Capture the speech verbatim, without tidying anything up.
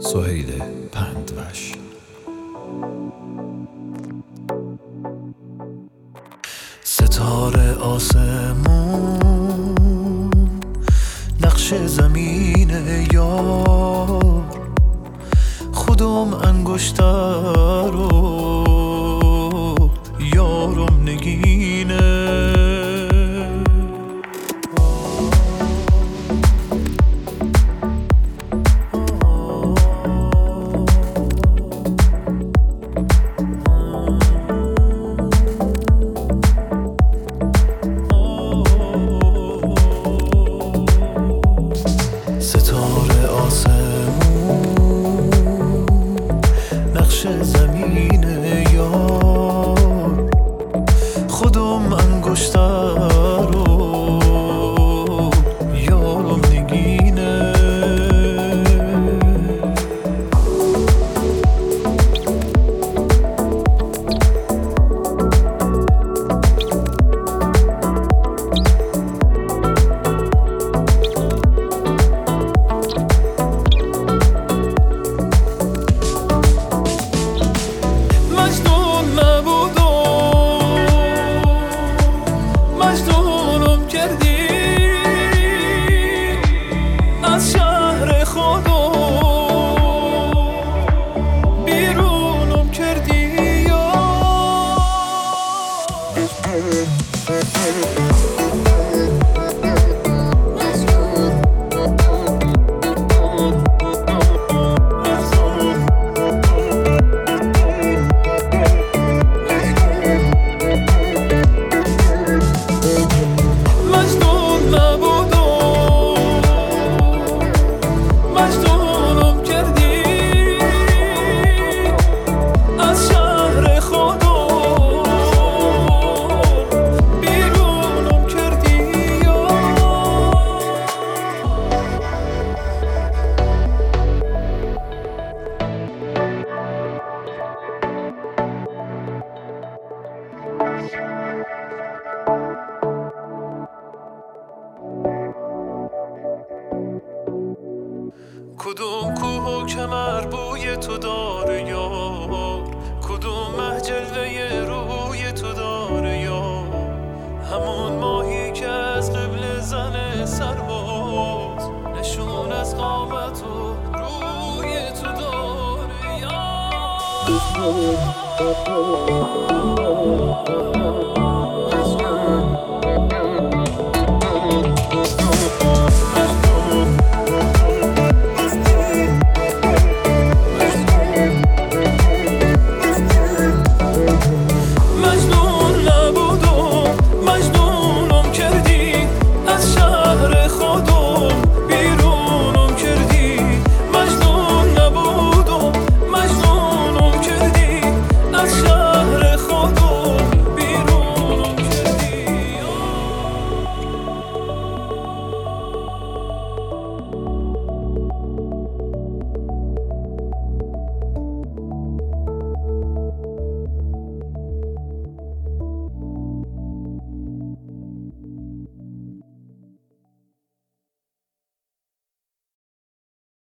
سهیل پندوش. ستاره آسمون نقش زمین یار، خودم انگشتر رو یارم نگینه. ستاره آسمون نقش زمین یار، خودم انگشتر رو یارم نگینه. مجنونم کردی از شهر خودم، بیرونم کردی یا مجنونم کردی از شهر خودم، بیرونم کردی یا کدوم کوه و کمر بوی تو داره یار، کدوم مه جلوه روی تو داره یار، همون ماهی که از قبل زن سرباز، نشون از قامت و روی تو داره یار.